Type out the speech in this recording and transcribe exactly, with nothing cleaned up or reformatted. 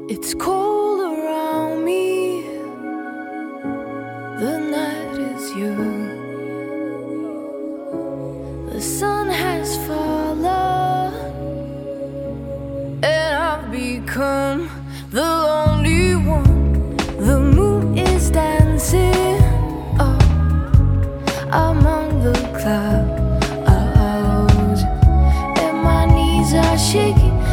It's cold around me, the night is young, the sun has fallen, and I've become the lonely one. The moon is dancing up among the clouds, and my knees are shaking